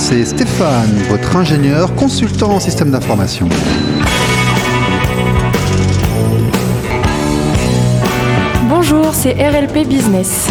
c'est Stéphane, votre ingénieur consultant en système d'information. Bonjour, c'est RLP Business.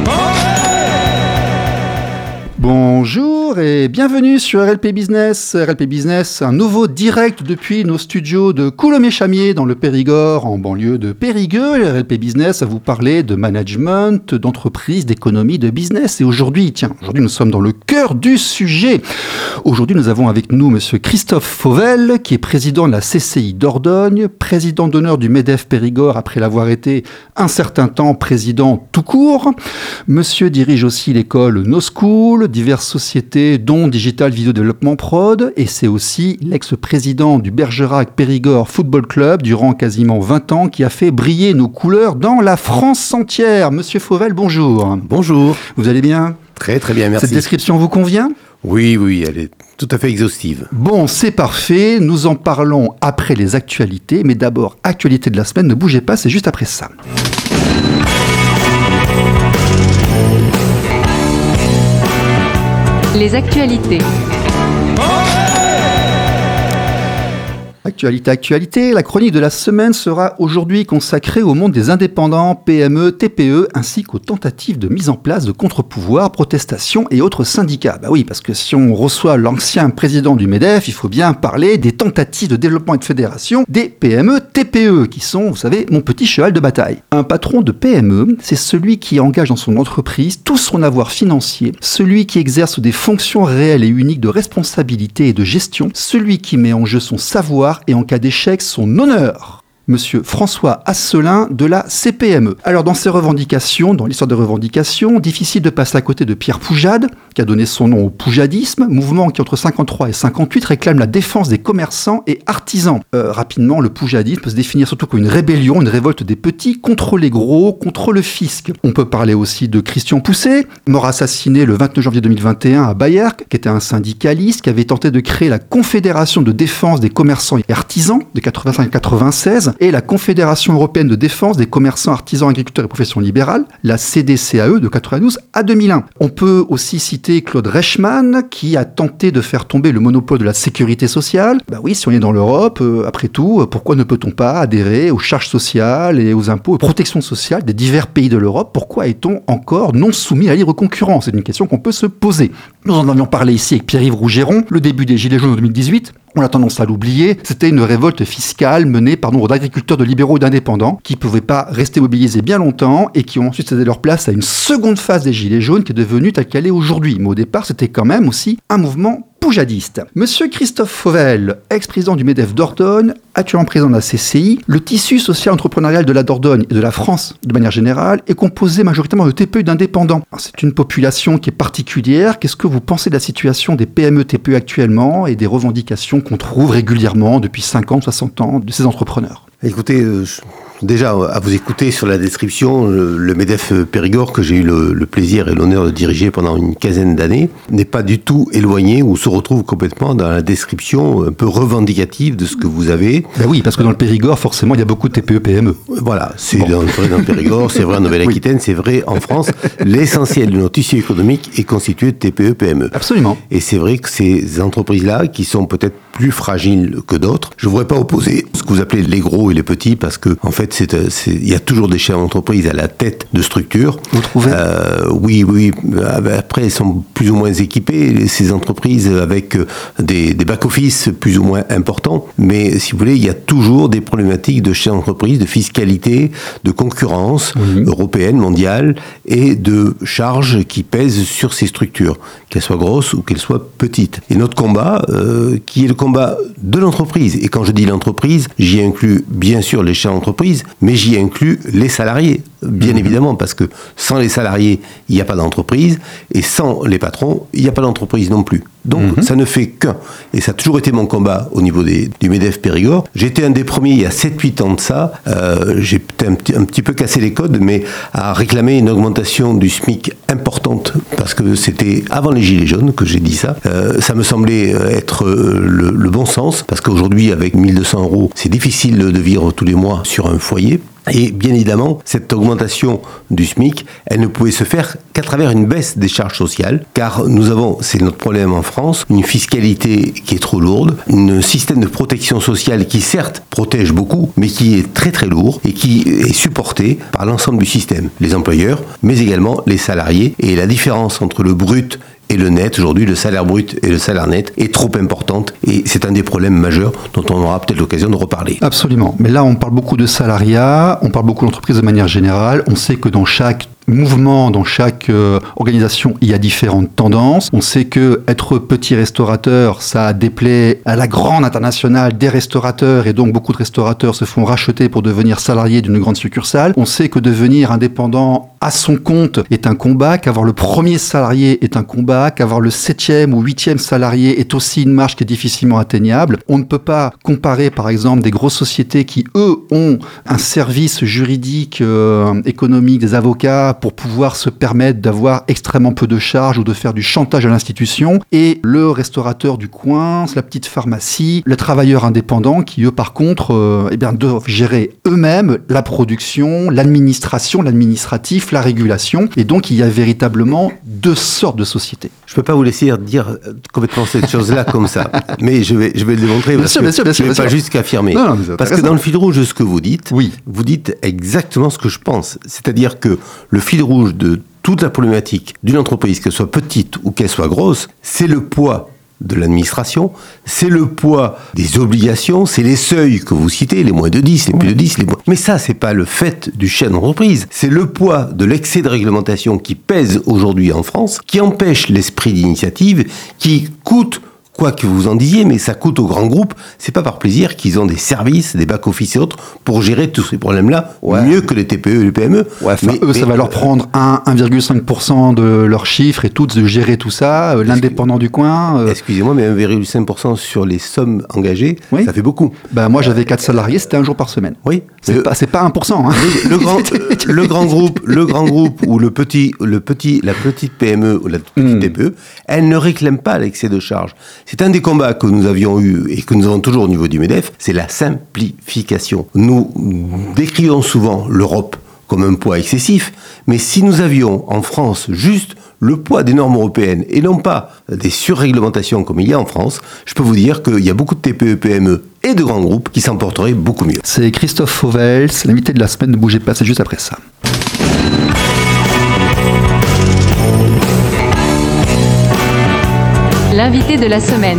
Bonjour et bienvenue sur RLP Business. RLP Business, un nouveau direct depuis nos studios de Coulommiers-Chamiers dans le Périgord, en banlieue de Périgueux. RLP Business va vous parler de management, d'entreprise, d'économie, de business. Et aujourd'hui, nous sommes dans le cœur du sujet. Aujourd'hui, nous avons avec nous monsieur Christophe Fauvel, qui est président de la CCI Dordogne, président d'honneur du MEDEF Périgord après l'avoir été un certain temps président tout court. Monsieur dirige aussi l'école No School, diverses sociétés dont Digital Video Développement Prod, et c'est aussi l'ex-président du Bergerac Périgord Football Club durant quasiment 20 ans qui a fait briller nos couleurs dans la France entière. Monsieur Fauvel, bonjour. Bonjour. Vous allez bien ? Très très bien, merci. Cette description vous convient ? Oui, elle est tout à fait exhaustive. Bon, c'est parfait, nous en parlons après les actualités, mais d'abord, actualité de la semaine, ne bougez pas, c'est juste après ça. Les actualités. Actualité, la chronique de la semaine sera aujourd'hui consacrée au monde des indépendants, PME, TPE, ainsi qu'aux tentatives de mise en place de contre-pouvoirs, protestations et autres syndicats. Bah oui, parce que si on reçoit l'ancien président du MEDEF, il faut bien parler des tentatives de développement et de fédération des PME, TPE, qui sont, vous savez, mon petit cheval de bataille. Un patron de PME, c'est celui qui engage dans son entreprise tout son avoir financier, celui qui exerce des fonctions réelles et uniques de responsabilité et de gestion, celui qui met en jeu son savoir et en cas d'échec, son honneur. Monsieur François Asselin de la CPME. Alors dans ses revendications, dans l'histoire des revendications, difficile de passer à côté de Pierre Poujade, qui a donné son nom au poujadisme, mouvement qui entre 53 et 58 réclame la défense des commerçants et artisans. Rapidement, le poujadisme peut se définir surtout comme une rébellion, une révolte des petits contre les gros, contre le fisc. On peut parler aussi de Christian Pousset, mort assassiné le 29 janvier 2021 à Bayerc, qui était un syndicaliste, qui avait tenté de créer la Confédération de défense des commerçants et artisans de 85 à 96, et la Confédération européenne de défense des commerçants, artisans, agriculteurs et professions libérales, la CDCAE de 92 à 2001. On peut aussi citer Claude Reichmann, qui a tenté de faire tomber le monopole de la sécurité sociale. Bah oui, si on est dans l'Europe, après tout, pourquoi ne peut-on pas adhérer aux charges sociales et aux impôts et protections sociales des divers pays de l'Europe ? Pourquoi est-on encore non soumis à la libre concurrence ? C'est une question qu'on peut se poser. Nous en avions parlé ici avec Pierre-Yves Rougeron, le début des Gilets jaunes en 2018. On a tendance à l'oublier, c'était une révolte fiscale menée par nombre d'agriculteurs, de libéraux et d'indépendants qui ne pouvaient pas rester mobilisés bien longtemps et qui ont ensuite cédé leur place à une seconde phase des Gilets jaunes qui est devenue telle qu'elle est aujourd'hui. Mais au départ, c'était quand même aussi un mouvement poujadiste. Monsieur Christophe Fauvel, ex-président du MEDEF Dordogne, actuellement président de la CCI, le tissu social entrepreneurial de la Dordogne et de la France, de manière générale, est composé majoritairement de TPE et d'indépendants. Alors, c'est une population qui est particulière. Qu'est-ce que vous pensez de la situation des PME, TPE actuellement et des revendications qu'on trouve régulièrement depuis 50, 60 ans de ces entrepreneurs ? Écoutez, déjà, à vous écouter sur la description, le MEDEF Périgord, que j'ai eu le plaisir et l'honneur de diriger pendant une quinzaine d'années, n'est pas du tout éloigné ou se retrouve complètement dans la description un peu revendicative de ce que vous avez. Ben oui, parce que dans le Périgord, forcément, il y a beaucoup de TPE, PME. Voilà, c'est vrai dans le Périgord, c'est vrai en Nouvelle-Aquitaine, c'est vrai en France. L'essentiel de notre tissu économique est constitué de TPE, PME. Absolument. Et c'est vrai que ces entreprises-là, qui sont peut-être plus fragiles que d'autres, je ne voudrais pas opposer ce que vous appelez les gros et les petits, parce que, en fait, il y a toujours des chefs d'entreprise à la tête de structure. Vous trouvez ? Oui. Après, elles sont plus ou moins équipées, ces entreprises, avec des back-office plus ou moins importants. Mais, si vous voulez, il y a toujours des problématiques de chefs d'entreprise, de fiscalité, de concurrence européenne, mondiale, et de charges qui pèsent sur ces structures, qu'elles soient grosses ou qu'elles soient petites. Et notre combat, qui est le combat de l'entreprise, et quand je dis l'entreprise, j'y inclus bien sûr les chefs d'entreprise, mais j'y inclus les salariés, bien évidemment, parce que sans les salariés, il n'y a pas d'entreprise, et sans les patrons, il n'y a pas d'entreprise non plus. Donc, ça ne fait qu'un. Et ça a toujours été mon combat au niveau du MEDEF Périgord. J'étais un des premiers, il y a 7-8 ans de ça, j'ai peut-être un petit peu cassé les codes, mais à réclamer une augmentation du SMIC importante, parce que c'était avant les Gilets jaunes que j'ai dit ça. Ça me semblait être le bon sens, parce qu'aujourd'hui, avec 1200 €, c'est difficile de vivre tous les mois sur un foyer. Et bien évidemment, cette augmentation du SMIC, elle ne pouvait se faire qu'à travers une baisse des charges sociales, car nous avons, c'est notre problème en France, une fiscalité qui est trop lourde, un système de protection sociale qui certes protège beaucoup, mais qui est très très lourd et qui est supporté par l'ensemble du système, les employeurs, mais également les salariés. Et la différence entre le brut et le net, aujourd'hui, le salaire brut et le salaire net est trop importante et c'est un des problèmes majeurs dont on aura peut-être l'occasion de reparler. Absolument. Mais là, on parle beaucoup de salariat, on parle beaucoup d'entreprise de manière générale. On sait que dans chaque mouvement, dans chaque organisation, il y a différentes tendances. On sait que être petit restaurateur, ça déplaît à la grande internationale des restaurateurs et donc beaucoup de restaurateurs se font racheter pour devenir salariés d'une grande succursale. On sait que devenir indépendant à son compte est un combat, qu'avoir le premier salarié est un combat, qu'avoir le 7e ou 8e salarié est aussi une marche qui est difficilement atteignable. On ne peut pas comparer par exemple des grosses sociétés qui, eux, ont un service juridique, économique, des avocats pour pouvoir se permettre d'avoir extrêmement peu de charges ou de faire du chantage à l'institution, et le restaurateur du coin, la petite pharmacie, le travailleur indépendant qui, eux, par contre, doivent gérer eux-mêmes la production, l'administration, l'administratif, la régulation, et donc il y a véritablement deux sortes de sociétés. Je ne peux pas vous laisser dire complètement cette chose-là comme ça, mais je vais le démontrer, parce que je ne vais pas juste qu'affirmer. Parce que dans le fil rouge de ce que vous dites, oui, vous dites exactement ce que je pense. C'est-à-dire que le fil rouge de toute la problématique d'une entreprise, qu'elle soit petite ou qu'elle soit grosse, c'est le poids de l'administration, c'est le poids des obligations, c'est les seuils que vous citez, les moins de 10, les plus de 10, les moins... Mais ça, c'est pas le fait du chef d'entreprise, c'est le poids de l'excès de réglementation qui pèse aujourd'hui en France, qui empêche l'esprit d'initiative, qui coûte, quoi que vous en disiez, mais ça coûte aux grands groupes. C'est pas par plaisir qu'ils ont des services, des back-office et autres pour gérer tous ces problèmes-là, mieux que les TPE et les PME. Ça va leur prendre 1,5% de leur chiffre et tout, de gérer tout ça, l'indépendant du coin. Excusez-moi, mais 1,5% sur les sommes engagées, ça fait beaucoup. Moi, j'avais 4 salariés, c'était un jour par semaine. Oui. C'est pas 1%. Hein. Le grand groupe ou la petite PME ou la petite TPE, elle ne réclame pas l'excès de charge. C'est un des combats que nous avions eu et que nous avons toujours au niveau du MEDEF, c'est la simplification. Nous décrions souvent l'Europe comme un poids excessif, mais si nous avions en France juste le poids des normes européennes et non pas des surréglementations comme il y a en France, je peux vous dire qu'il y a beaucoup de TPE, PME et de grands groupes qui s'en porteraient beaucoup mieux. C'est Christophe Fauvel, c'est l'invité de la semaine, ne bougez pas, c'est juste après ça. L'invité de la semaine.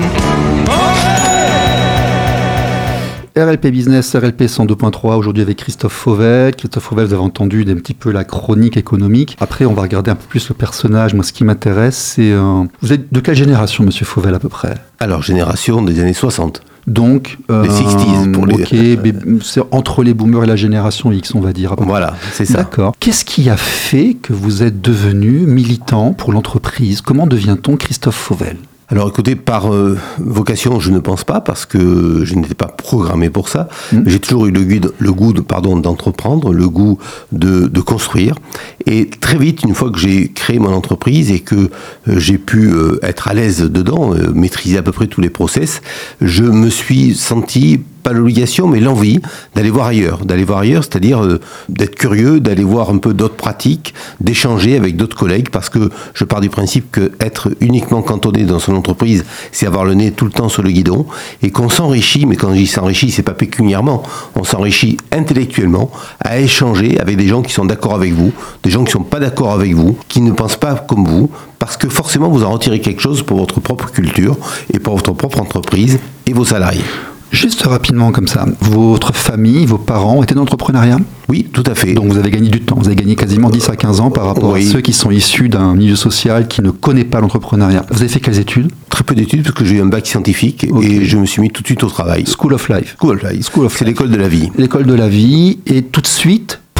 RLP Business, RLP 102.3, aujourd'hui avec Christophe Fauvel. Christophe Fauvel, vous avez entendu un petit peu la chronique économique. Après, on va regarder un peu plus le personnage. Moi, ce qui m'intéresse, c'est... Vous êtes de quelle génération, monsieur Fauvel, à peu près ? Alors, génération des années 60. Donc, les 60s pour les... c'est entre les boomers et la génération X, on va dire. Voilà, c'est ça. D'accord. Qu'est-ce qui a fait que vous êtes devenu militant pour l'entreprise ? Comment devient-on Christophe Fauvel ? Alors écoutez, par vocation, je ne pense pas, parce que je n'étais pas programmé pour ça. J'ai toujours eu le goût d'entreprendre, le goût de construire. Et très vite, une fois que j'ai créé mon entreprise et que j'ai pu être à l'aise dedans, maîtriser à peu près tous les process, je me suis senti... pas l'obligation, mais l'envie d'aller voir ailleurs, c'est-à-dire d'être curieux, d'aller voir un peu d'autres pratiques, d'échanger avec d'autres collègues, parce que je pars du principe que être uniquement cantonné dans son entreprise, c'est avoir le nez tout le temps sur le guidon, et qu'on s'enrichit, mais quand je dis s'enrichit, c'est pas pécuniairement, on s'enrichit intellectuellement à échanger avec des gens qui sont d'accord avec vous, des gens qui sont pas d'accord avec vous, qui ne pensent pas comme vous, parce que forcément vous en retirez quelque chose pour votre propre culture et pour votre propre entreprise et vos salariés. Juste rapidement comme ça, votre famille, vos parents étaient dans l'entrepreneuriat ? Oui, tout à fait. Donc vous avez gagné du temps, vous avez gagné quasiment 10 à 15 ans par rapport à ceux qui sont issus d'un milieu social qui ne connaît pas l'entrepreneuriat. Vous avez fait quelles études ? Très peu d'études, parce que j'ai eu un bac scientifique et je me suis mis tout de suite au travail. School of Life. C'est l'école de la vie. L'école de la vie, et tout de suite,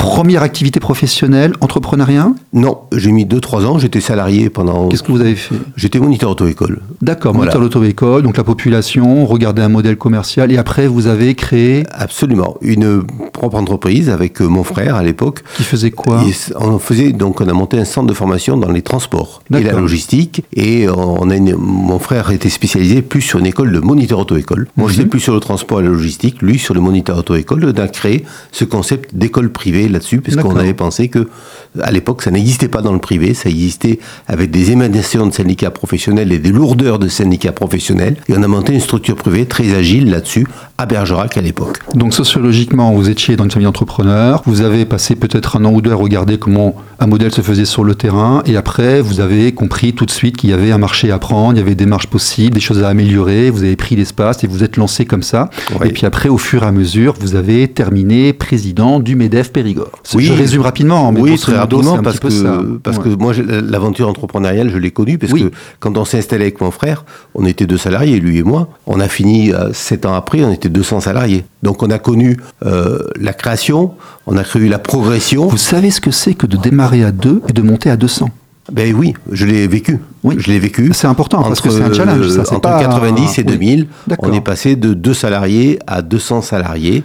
première activité professionnelle, entrepreneuriat? Non, j'ai mis 2-3 ans, j'étais salarié pendant... Qu'est-ce que vous avez fait? J'étais moniteur auto-école. D'accord, Voilà. moniteur d'auto-école, donc la population, regardez un modèle commercial, et après vous avez créé... Absolument. Une propre entreprise avec mon frère à l'époque. Qui faisait quoi? On a monté un centre de formation dans les transports et la D'accord. logistique. Et mon frère était spécialisé plus sur une école de moniteur auto-école. Moi, j'étais plus sur le transport et la logistique, lui sur le moniteur auto-école. On a créé ce concept d'école privée là-dessus, parce qu'on D'accord. avait pensé que à l'époque, ça n'existait pas dans le privé, ça existait avec des émanations de syndicats professionnels et des lourdeurs de syndicats professionnels. Et on a monté une structure privée très agile là-dessus, à Bergerac à l'époque. Donc sociologiquement, vous étiez dans une famille d'entrepreneurs, vous avez passé peut-être 1 an ou 2 à regarder comment un modèle se faisait sur le terrain, et après vous avez compris tout de suite qu'il y avait un marché à prendre, il y avait des marges possibles, des choses à améliorer, vous avez pris l'espace et vous êtes lancé comme ça. Oui. Et puis après, au fur et à mesure, vous avez terminé président du MEDEF Périgord. Oui. Je résume rapidement, mais Oui, grosso très modo, rapidement, c'est un parce petit peu ça. que moi, l'aventure entrepreneuriale, je l'ai connue, parce Oui. que quand on s'est installé avec mon frère, on était 2 salariés, lui et moi. On a fini 7 ans après, on était 200 salariés. Donc on a connu la création, on a connu la progression. Vous savez ce que c'est que de démarrer à 2 et de monter à 200? Ben oui, je l'ai vécu. Oui. Je l'ai vécu. C'est important, parce que c'est un challenge, ça, c'est entre pas... 90 et 2000, Oui. D'accord. on est passé de 2 salariés à 200 salariés.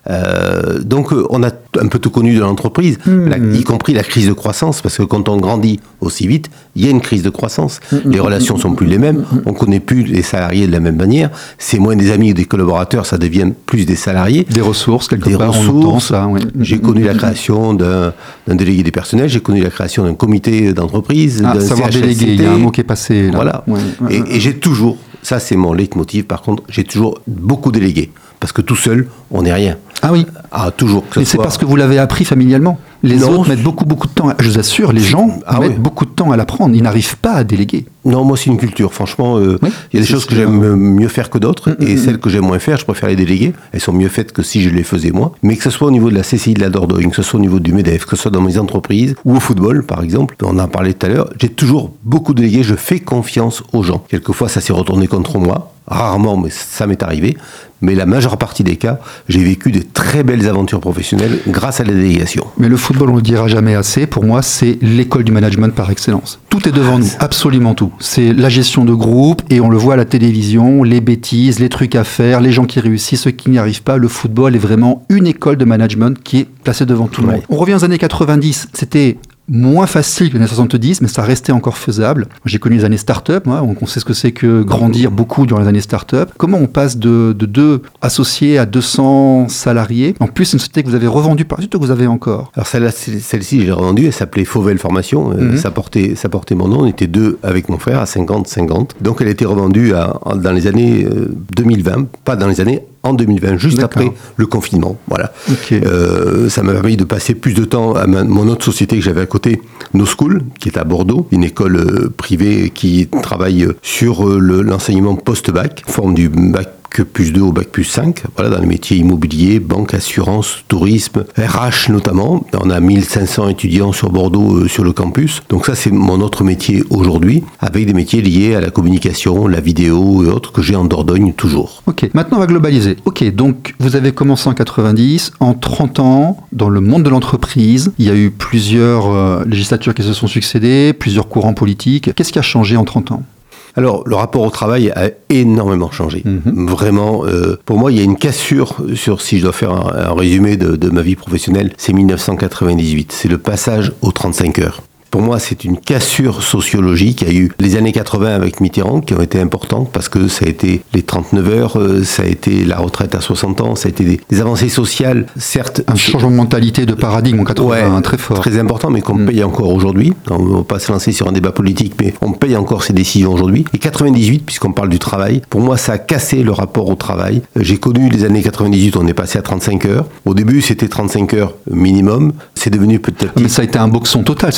Donc on a un peu tout connu de l'entreprise, y compris la crise de croissance, parce que quand on grandit aussi vite, il y a une crise de croissance. Les relations sont plus les mêmes, on connaît plus les salariés de la même manière, c'est moins des amis ou des collaborateurs, ça devient plus des salariés. Des ressources, quelque Des part, on entend ressources. ça. Oui. J'ai connu la création d'un délégué des personnels, j'ai connu la création d'un comité d'entreprise, d'un savoir CHSCT. déléguer, il y a un mot qui est passé là. Voilà. Ouais, ouais, Et j'ai toujours, ça c'est mon leitmotiv par contre, j'ai toujours beaucoup délégué. Parce que tout seul, on n'est rien. Ah oui. Ah, toujours. Mais c'est parce que vous l'avez appris familialement. Les Non. autres mettent beaucoup de temps. Je vous assure, les gens mettent beaucoup de temps à l'apprendre. Ils n'arrivent pas à déléguer. Non, moi c'est une culture. Franchement, il y a des choses que j'aime mieux faire que d'autres. Et celles que j'aime moins faire, je préfère les déléguer. Elles sont mieux faites que si je les faisais moi. Mais que ce soit au niveau de la CCI de la Dordogne, que ce soit au niveau du MEDEF, que ce soit dans mes entreprises ou au football, par exemple, on en parlait tout à l'heure, j'ai toujours beaucoup délégué. Je fais confiance aux gens. Quelquefois, ça s'est retourné contre moi. Rarement, mais ça m'est arrivé. Mais la majeure partie des cas, j'ai vécu de très belles aventures professionnelles grâce à la délégation. Mais le football, on ne le dira jamais assez. Pour moi, c'est l'école du management par excellence. Tout est devant nous, absolument tout. C'est la gestion de groupe, et on le voit à la télévision, les bêtises, les trucs à faire, les gens qui réussissent, ceux qui n'y arrivent pas. Le football est vraiment une école de management qui est placée devant tout le monde. On revient aux années 90, c'était moins facile que les années 70, mais ça restait encore faisable. J'ai connu les années start-up, moi, donc on sait ce que c'est que grandir beaucoup durant les années start-up. Comment on passe de 2 associés à 200 salariés? En plus, c'est une société que vous avez revendue par suite, que vous avez encore. Alors celle-ci, je l'ai revendue, elle s'appelait Fauvel Formation, ça portait mon nom, on était 2 avec mon frère à 50-50. Donc elle a été revendue dans les années 2020, pas dans les années en 2020, juste après le confinement. Voilà. Okay. Ça m'a permis de passer plus de temps à mon autre société que j'avais à côté, No School, qui est à Bordeaux, une école privée qui travaille sur l'enseignement post-bac, forme du bac plus 2 au bac plus 5, voilà, dans les métiers immobiliers, banque, assurance, tourisme, RH notamment. On a 1500 étudiants sur Bordeaux sur le campus. Donc ça, c'est mon autre métier aujourd'hui, avec des métiers liés à la communication, la vidéo et autres que j'ai en Dordogne toujours. Ok, maintenant on va globaliser. Ok, donc vous avez commencé en 90, en 30 ans, dans le monde de l'entreprise, il y a eu plusieurs législatures qui se sont succédées, plusieurs courants politiques. Qu'est-ce qui a changé en 30 ans ? Alors, le rapport au travail a énormément changé. Vraiment, pour moi, il y a une cassure si je dois faire un résumé de ma vie professionnelle, c'est 1998. C'est le passage aux 35 heures. Pour moi, c'est une cassure sociologique. Il y a eu les années 80 avec Mitterrand qui ont été importantes parce que ça a été les 39 heures, ça a été la retraite à 60 ans, ça a été des avancées sociales, certes. Un changement de mentalité, de paradigme en 80, très fort. Très important, mais qu'on paye encore aujourd'hui. On ne va pas se lancer sur un débat politique, mais on paye encore ces décisions aujourd'hui. Et 98, puisqu'on parle du travail, pour moi, ça a cassé le rapport au travail. J'ai connu les années 98, on est passé à 35 heures. Au début, c'était 35 heures minimum. C'est devenu peut-être... Mais ça a été un boxon total, ce truc-là.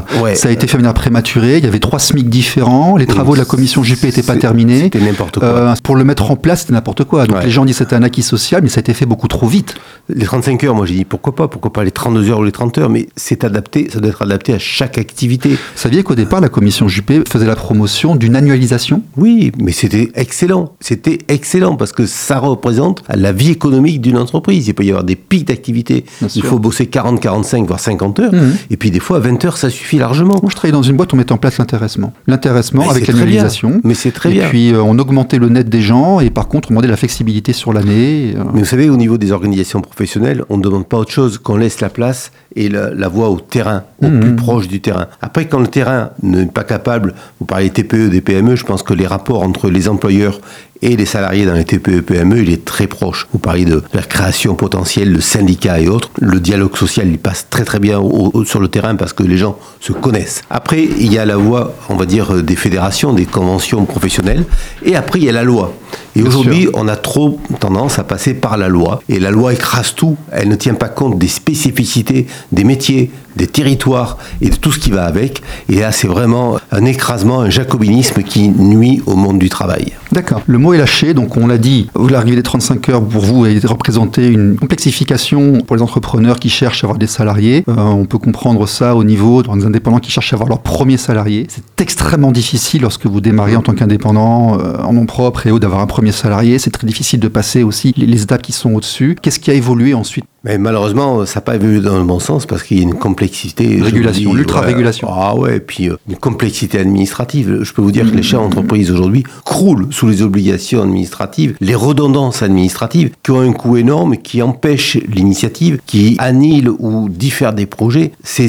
ça. Ouais. Ça a été fait de manière prématurée, il y avait 3 SMIC différents, les travaux de la commission Juppé n'étaient pas terminés. C'était n'importe quoi. Pour le mettre en place, c'était n'importe quoi. Donc les gens disent que c'était un acquis social, mais ça a été fait beaucoup trop vite. Les 35 heures, moi j'ai dit pourquoi pas les 32 heures ou les 30 heures, mais c'est adapté, ça doit être adapté à chaque activité. Vous saviez qu'au départ, la commission Juppé faisait la promotion d'une annualisation ? Oui, mais c'était excellent parce que ça représente la vie économique d'une entreprise. Il peut y avoir des pics d'activité, il faut bosser 40, 45, voire 50 heures, et puis des fois 20 heures ça suffit largement. Moi je travaillais dans une boîte, on mettait en place l'intéressement avec l'annualisation. Mais c'est très bien. Et puis on augmentait le net des gens et par contre on demandait la flexibilité sur l'année. Mais vous savez, au niveau des organisations professionnelles, on ne demande pas autre chose qu'on laisse la place et la voie au terrain, au plus proche du terrain. Après, quand le terrain n'est pas capable, vous parlez TPE, des PME, je pense que les rapports entre les employeurs et les salariés dans les TPE, PME, il est très proche. Vous parlez de la création potentielle, le syndicat et autres. Le dialogue social, il passe très très bien sur le terrain parce que les gens se connaissent. Après, il y a la voie, on va dire, des fédérations, des conventions professionnelles. Et après, il y a la loi. Et aujourd'hui, on a trop tendance à passer par la loi. Et la loi écrase tout. Elle ne tient pas compte des spécificités des métiers, des territoires et de tout ce qui va avec. Et là, c'est vraiment un écrasement, un jacobinisme qui nuit au monde du travail. D'accord. Le mot est lâché, donc on l'a dit, l'arrivée des 35 heures pour vous a représenté une complexification pour les entrepreneurs qui cherchent à avoir des salariés. On peut comprendre ça au niveau des indépendants qui cherchent à avoir leur premier salarié. C'est extrêmement difficile lorsque vous démarrez en tant qu'indépendant, en nom propre et d'avoir un premier salarié. C'est très difficile de passer aussi les étapes qui sont au-dessus. Qu'est-ce qui a évolué ensuite ? Mais malheureusement, ça n'a pas évolué dans le bon sens parce qu'il y a une complexité. Régulation, l'ultra-régulation. Ah ouais, et puis une complexité administrative. Je peux vous dire que les chefs d'entreprise aujourd'hui croulent sous les obligations administratives, les redondances administratives qui ont un coût énorme, qui empêchent l'initiative, qui annihilent ou diffèrent des projets. C'est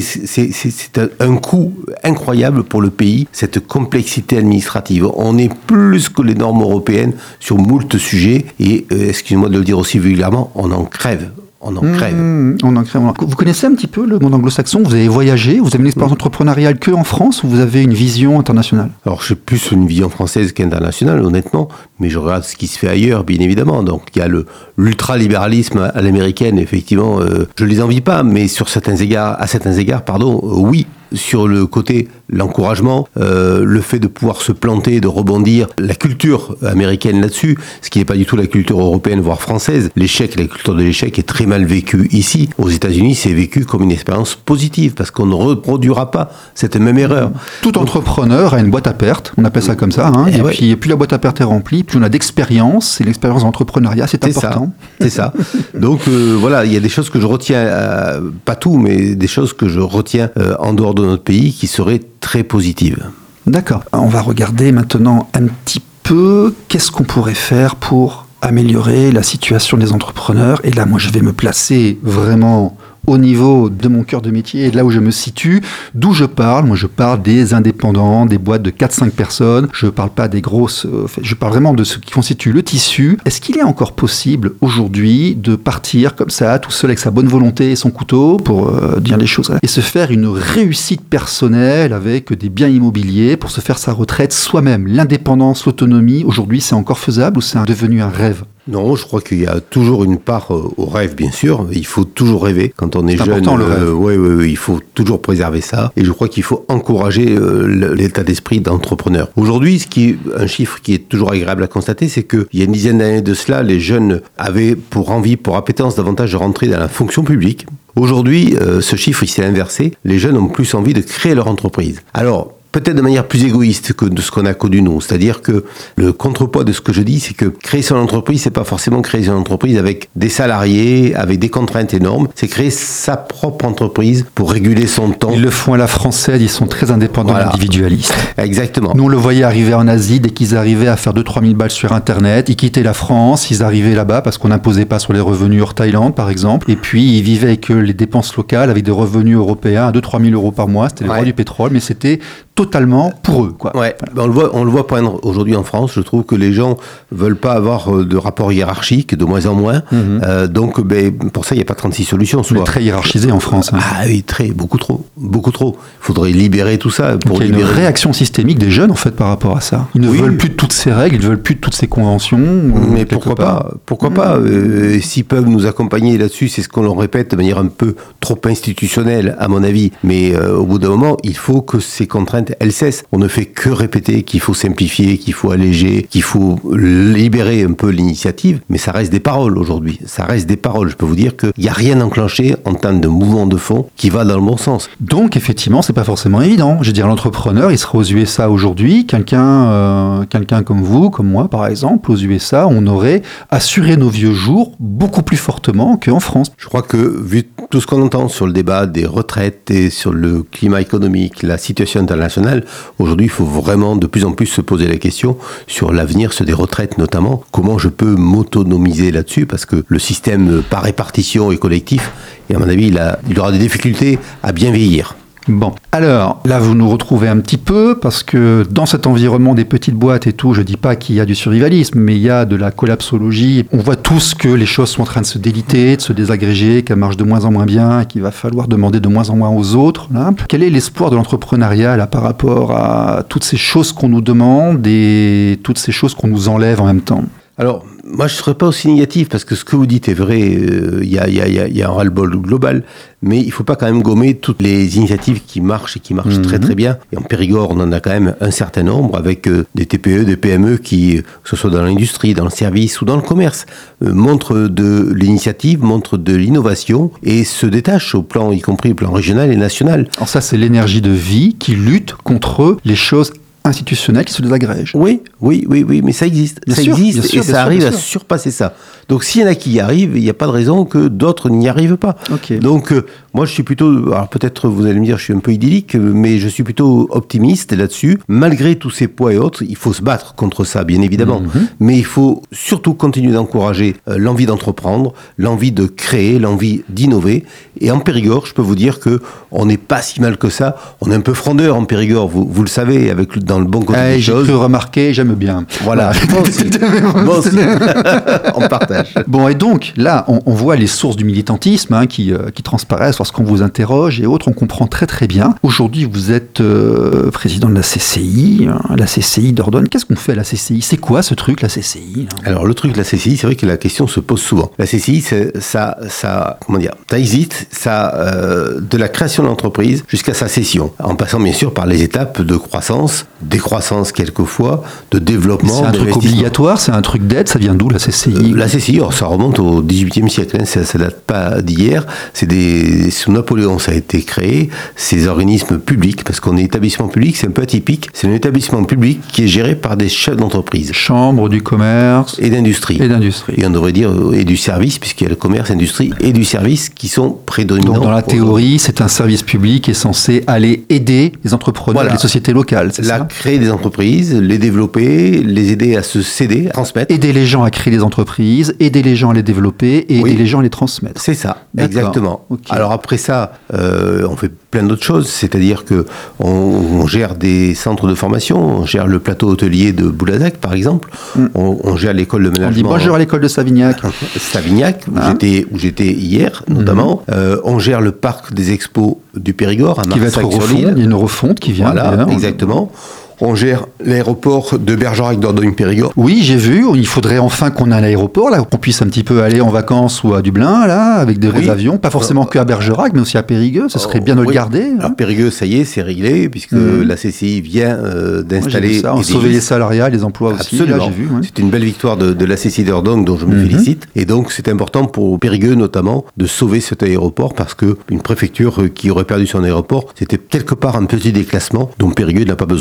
un coût incroyable pour le pays, cette complexité administrative. On est plus que les normes européennes sur moult sujets et, excusez-moi de le dire aussi vulgairement, on en crève. On en crève. Vous connaissez un petit peu le monde anglo-saxon ? Vous avez voyagé ? Vous avez une expérience entrepreneuriale que en France ou vous avez une vision internationale ? Alors, j'ai plus une vision française qu'internationale, honnêtement, mais je regarde ce qui se fait ailleurs, bien évidemment. Donc, il y a l'ultralibéralisme à l'américaine, effectivement, je les envie pas, mais à certains égards, oui. Sur le côté, l'encouragement, le fait de pouvoir se planter, de rebondir, la culture américaine là-dessus, ce qui n'est pas du tout la culture européenne, voire française. La culture de l'échec est très mal vécue ici. Aux États-Unis, c'est vécu comme une expérience positive, parce qu'on ne reproduira pas cette même erreur. Tout entrepreneur a une boîte à perte, on appelle ça comme ça, puis plus la boîte à perte est remplie, plus on a d'expérience, et l'expérience d'entrepreneuriat, c'est important. C'est ça. Donc voilà, il y a des choses que je retiens, pas tout, mais des choses que je retiens en dehors de notre pays qui seraient très positives. D'accord. On va regarder maintenant un petit peu qu'est-ce qu'on pourrait faire pour améliorer la situation des entrepreneurs. Et là, moi, je vais me placer vraiment au niveau de mon cœur de métier et de là où je me situe, d'où je parle. Moi, je parle des indépendants, des boîtes de 4-5 personnes. Je ne parle pas des grosses... je parle vraiment de ce qui constitue le tissu. Est-ce qu'il est encore possible aujourd'hui de partir comme ça, tout seul avec sa bonne volonté et son couteau, pour dire les choses, et se faire une réussite personnelle avec des biens immobiliers pour se faire sa retraite soi-même? L'indépendance, l'autonomie, aujourd'hui, c'est encore faisable ou c'est devenu un rêve? Non, je crois qu'il y a toujours une part au rêve, bien sûr. Il faut toujours rêver quand on est jeune. C'est important, le rêve. Oui, il faut toujours préserver ça. Et je crois qu'il faut encourager l'état d'esprit d'entrepreneur. Aujourd'hui, un chiffre qui est toujours agréable à constater, c'est qu'il y a une dizaine d'années de cela, les jeunes avaient pour appétence davantage de rentrer dans la fonction publique. Aujourd'hui, ce chiffre, il s'est inversé. Les jeunes ont plus envie de créer leur entreprise. Alors, peut-être de manière plus égoïste que de ce qu'on a connu nous. C'est-à-dire que le contrepoids de ce que je dis, c'est que créer son entreprise, c'est pas forcément créer son entreprise avec des salariés, avec des contraintes énormes. C'est créer sa propre entreprise pour réguler son temps. Ils le font à la française, ils sont très indépendants, individualistes. Exactement. Nous, on le voyait arriver en Asie, dès qu'ils arrivaient à faire 2-3 000 balles sur Internet, ils quittaient la France, ils arrivaient là-bas parce qu'on n'imposait pas sur les revenus hors Thaïlande, par exemple. Et puis, ils vivaient avec les dépenses locales, avec des revenus européens à 2-3 000 euros par mois. C'était les rois du pétrole, mais c'était totalement pour eux, quoi. Ouais, on le voit poindre aujourd'hui en France. Je trouve que les gens veulent pas avoir de rapport hiérarchique, de moins en moins. Donc, pour ça, il n'y a pas 36 solutions. On est très hiérarchisé en France. Hein. Ah oui, beaucoup trop. Il faudrait libérer tout ça. Il y a une réaction systémique des jeunes, en fait, par rapport à ça. Ils ne veulent plus de toutes ces règles, ils ne veulent plus de toutes ces conventions. Mais pourquoi pas s'ils peuvent nous accompagner là-dessus, c'est ce qu'on leur répète de manière un peu trop institutionnelle, à mon avis. Mais au bout d'un moment, il faut que ces contraintes, elles cessent. On ne fait que répéter qu'il faut simplifier, qu'il faut alléger, qu'il faut libérer un peu l'initiative. Mais ça reste des paroles aujourd'hui. Ça reste des paroles. Je peux vous dire qu'il n'y a rien enclenché en termes de mouvement de fond qui va dans le bon sens. Donc, effectivement, c'est pas forcément évident. Je veux dire, l'entrepreneur, il sera aux USA aujourd'hui. Quelqu'un comme vous, comme moi, par exemple, aux USA, on aurait assuré nos vieux jours beaucoup plus fortement qu'en France. Je crois que, vu tout ce qu'on entend sur le débat des retraites et sur le climat économique, la situation internationale, aujourd'hui, il faut vraiment de plus en plus se poser la question sur l'avenir, sur des retraites notamment. Comment je peux m'autonomiser là-dessus, parce que le système par répartition est collectif et à mon avis, il aura des difficultés à bien vieillir. Bon, alors là vous nous retrouvez un petit peu parce que dans cet environnement des petites boîtes et tout, je dis pas qu'il y a du survivalisme, mais il y a de la collapsologie. On voit tous que les choses sont en train de se déliter, de se désagréger, qu'elles marchent de moins en moins bien et qu'il va falloir demander de moins en moins aux autres. Là. Quel est l'espoir de l'entrepreneuriat là, par rapport à toutes ces choses qu'on nous demande et toutes ces choses qu'on nous enlève en même temps ? Alors, moi, je ne serais pas aussi négatif, parce que ce que vous dites est vrai, il y a un ras-le-bol global, mais il ne faut pas quand même gommer toutes les initiatives qui marchent et qui marchent très très bien. Et en Périgord, on en a quand même un certain nombre, avec des TPE, des PME qui, que ce soit dans l'industrie, dans le service ou dans le commerce, montrent de l'initiative, montrent de l'innovation et se détachent au plan, y compris au plan régional et national. Alors ça, c'est l'énergie de vie qui lutte contre les choses institutionnels qui se désagrègent. Oui, mais ça existe. Ça existe et ça arrive à surpasser ça. Donc s'il y en a qui y arrivent, il n'y a pas de raison que d'autres n'y arrivent pas. Okay. Donc moi je suis plutôt, alors peut-être vous allez me dire je suis un peu idyllique, mais je suis plutôt optimiste là-dessus. Malgré tous ces poids et autres, il faut se battre contre ça bien évidemment, mais il faut surtout continuer d'encourager l'envie d'entreprendre, l'envie de créer, l'envie d'innover. Et en Périgord, je peux vous dire que on n'est pas si mal que ça. On est un peu frondeur en Périgord, vous le savez, avec dans le bon côté des choses. J'ai cru remarquer, j'aime bien. Voilà. Bon, on partage. Bon, et donc, là, on voit les sources du militantisme qui transparaissent lorsqu'on vous interroge et autres. On comprend très très bien. Aujourd'hui, vous êtes président de la CCI d'Ordonne. Qu'est-ce qu'on fait à la CCI ? C'est quoi ce truc, la CCI ? Alors, le truc, la CCI, c'est vrai que la question se pose souvent. La CCI, ça existe, de la création de l'entreprise jusqu'à sa cession, en passant bien sûr par les étapes de croissance, décroissance quelquefois, de développement. C'est un truc obligatoire, c'est un truc d'aide, ça vient d'où la CCI ? La CCI, ça remonte au XVIIIe siècle, ça date pas d'hier, sous Napoléon ça a été créé, ces organismes publics, parce qu'on est établissement public, c'est un peu atypique, c'est un établissement public qui est géré par des chefs d'entreprise. Chambre du commerce. Et d'industrie. Et on devrait dire, et du service, puisqu'il y a le commerce, l'industrie et du service qui sont prédominants. Donc dans la théorie, c'est un service public qui est censé aller aider les entrepreneurs et les sociétés locales, c'est ça ? Créer des entreprises, les développer, les aider à se céder, à transmettre. Aider les gens à créer des entreprises, aider les gens à les développer et aider les gens à les transmettre. C'est ça, exactement. Okay. Alors après ça, on fait plein d'autres choses, c'est-à-dire que on gère des centres de formation, on gère le plateau hôtelier de Boulazec par exemple, on gère l'école de management. On dit bonjour à l'école de Savignac. Où j'étais hier notamment. On gère le parc des expos du Périgord à Marsac. Qui va être refonte, il y a une refonte qui vient. Voilà, exactement. On gère l'aéroport de Bergerac d'Ordogne-Périgord. Oui, j'ai vu. Il faudrait enfin qu'on ait un aéroport, là, qu'on puisse un petit peu aller en vacances ou à Dublin, là, avec des vrais avions. Pas forcément qu'à Bergerac, mais aussi à Périgueux. Ce serait bien de le garder. Alors, Périgueux, ça y est, c'est réglé, puisque la CCI vient d'installer. On sauver les salariats, les emplois aussi. Absolument. Là, j'ai vu, c'est une belle victoire de la CCI d'Ordogne, dont je me félicite. Et donc, c'est important pour Périgueux, notamment, de sauver cet aéroport, parce qu'une préfecture qui aurait perdu son aéroport, c'était quelque part un petit déclassement dont Périgueux n'a pas besoin.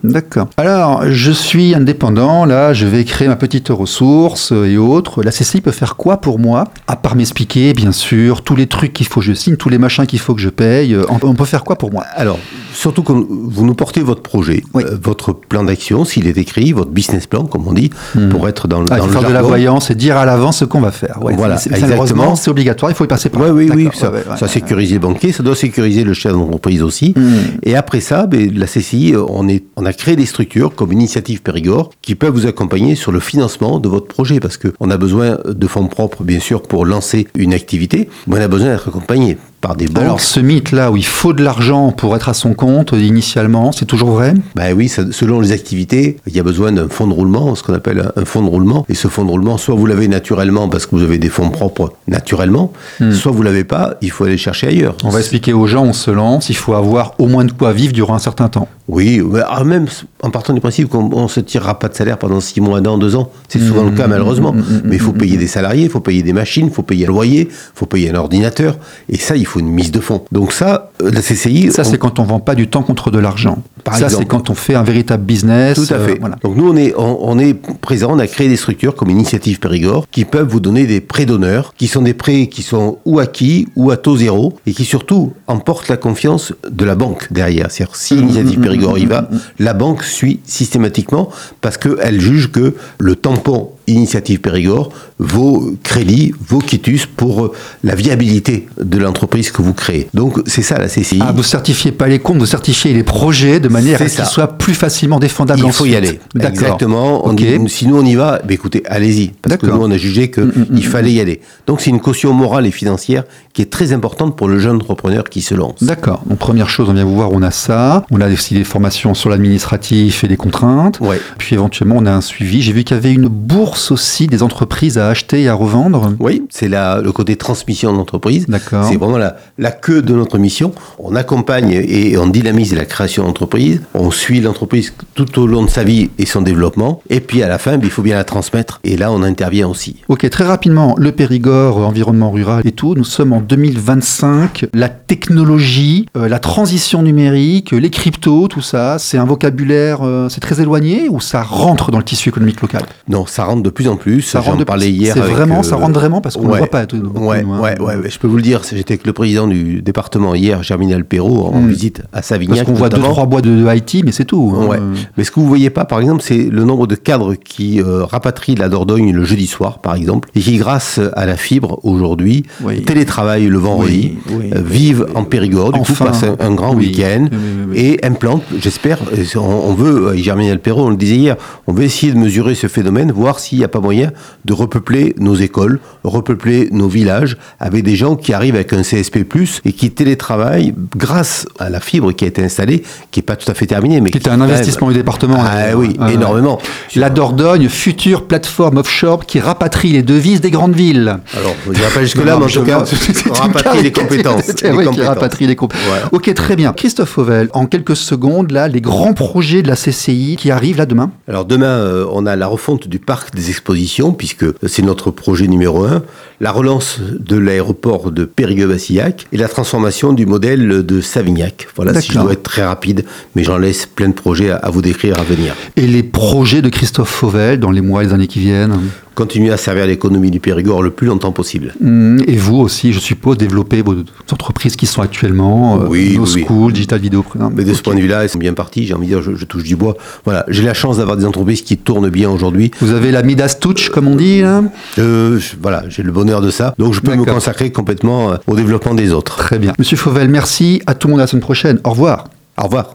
D'accord. Alors, je suis indépendant, là, je vais créer ma petite ressource et autres. La CCI peut faire quoi pour moi? À part m'expliquer, bien sûr, tous les trucs qu'il faut que je signe, tous les machins qu'il faut que je paye. On peut faire quoi pour moi? Alors, surtout quand vous nous portez votre projet, votre plan d'action, s'il est écrit, votre business plan, comme on dit, pour être dans le il faut faire de la voyance et dire à l'avance ce qu'on va faire. Ouais, voilà, exactement. C'est obligatoire, il faut y passer par là. Oui, ça sécurise les banquiers, ça doit sécuriser le chef d'entreprise aussi. Et après ça, la CCI, on a créé des structures comme Initiative Périgord qui peuvent vous accompagner sur le financement de votre projet parce qu'on a besoin de fonds propres, bien sûr, pour lancer une activité, mais on a besoin d'être accompagné par des banques. Alors, ce mythe-là où il faut de l'argent pour être à son compte, initialement, c'est toujours vrai? Oui, selon les activités, il y a besoin d'un fonds de roulement, ce qu'on appelle un fonds de roulement. Et ce fonds de roulement, soit vous l'avez naturellement parce que vous avez des fonds propres naturellement, soit vous l'avez pas, il faut aller chercher ailleurs. On va expliquer aux gens, on se lance, il faut avoir au moins de quoi vivre durant un certain temps. Oui, même en partant du principe qu'on ne se tirera pas de salaire pendant 6 mois, 1 an, 2 ans. C'est souvent le cas, malheureusement. Mais il faut payer des salariés, il faut payer des machines, il faut payer un loyer, il faut payer un ordinateur. Et ça, il faut une mise de fonds. Donc ça, la CCI... Ça, c'est quand on ne vend pas du temps contre de l'argent. Par exemple. C'est quand on fait un véritable business. Tout à fait. Voilà. Donc nous, on est présent, on a créé des structures comme Initiative Périgord qui peuvent vous donner des prêts d'honneur, qui sont des prêts qui sont ou acquis ou à taux zéro et qui surtout emportent la confiance de la banque derrière. C'est-à-dire si Initiative Périgord y va, la banque suit systématiquement parce qu'elle juge que le tampon Initiative Périgord vaut crédit, vaut quitus pour la viabilité de l'entreprise que vous créez. Donc c'est ça la CCI. Vous ne certifiez pas les comptes, vous certifiez les projets de manière à ce qu'ils soient plus facilement défendables. Il faut y aller. D'accord. Exactement. Sinon on y va, écoutez, allez-y. Parce que nous on a jugé qu'il fallait y aller. Donc c'est une caution morale et financière qui est très importante pour le jeune entrepreneur qui se lance. D'accord. Donc première chose, on vient vous voir, on a ça. On a aussi des formations sur l'administratif et les contraintes. Ouais. Puis éventuellement on a un suivi. J'ai vu qu'il y avait une bourse aussi des entreprises à acheter et à revendre. Oui, c'est le côté transmission d'entreprise. D'accord. C'est vraiment la queue de notre mission. On accompagne et on dynamise la création d'entreprise. On suit l'entreprise tout au long de sa vie et son développement. Et puis à la fin, il faut bien la transmettre. Et là, on intervient aussi. Ok, très rapidement, le Périgord, environnement rural et tout. Nous sommes en 2025. La technologie, la transition numérique, les cryptos, tout ça, c'est un vocabulaire, c'est très éloigné ou ça rentre dans le tissu économique local? Non, ça rentre de plus en plus. Ça rentre parlais hier. C'est vraiment, ça rentre vraiment parce qu'on ne voit pas tout. Ouais. Je peux vous le dire, j'étais avec le président du département hier, Germinal Perrault, en visite à Savignac. Parce qu'on voit 2-3 boîtes de IT, mais c'est tout. Mais ce que vous voyez pas, par exemple, c'est le nombre de cadres qui rapatrient la Dordogne le jeudi soir, par exemple, et qui, grâce à la fibre aujourd'hui, télétravaillent le vendredi, vivent en Périgord, du coup passent un grand week-end et implantent, j'espère, on veut, Germinal Perrault, on le disait hier, on veut essayer de mesurer ce phénomène, voir s'il n'y a pas moyen de repeupler nos écoles, repeupler nos villages avec des gens qui arrivent avec un CSP+, et qui télétravaillent grâce à la fibre qui a été installée, qui n'est pas tout à fait terminée. Mais qui était un investissement du département. Énormément. La Dordogne, future plateforme offshore qui rapatrie les devises des grandes villes. Alors, je ne dirai pas jusque-là, mais en tout cas, rapatrie les compétences. Qui rapatrie les compétences. Voilà. Ok, très bien. Christophe Fauvel, en quelques secondes, là, les grands projets de la CCI qui arrivent là demain? Alors demain, on a la refonte du parc des expositions, puisque c'est notre projet numéro 1, la relance de l'aéroport de Périgueux-Bassillac et la transformation du modèle de Savignac. Voilà, si je dois être très rapide, mais j'en laisse plein de projets à vous décrire à venir. Et les projets de Christophe Fauvel dans les mois et les années qui viennent? Continuer à servir l'économie du Périgord le plus longtemps possible. Et vous aussi, je suppose, développer vos entreprises qui sont actuellement No School, Digital Video. Mais de ce point de vue-là, ils sont bien partis. J'ai envie de dire, je touche du bois. Voilà, j'ai la chance d'avoir des entreprises qui tournent bien aujourd'hui. Vous avez la Midas Touch, comme on dit, là voilà, j'ai le bonheur de ça. Donc je peux me consacrer complètement au développement des autres. Très bien. Monsieur Fauvel, merci. À tout le monde à la semaine prochaine. Au revoir. Au revoir.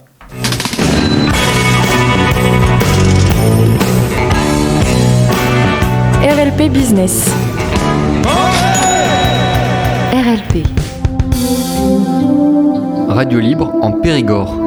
RLP Business. RLP. Radio libre en Périgord.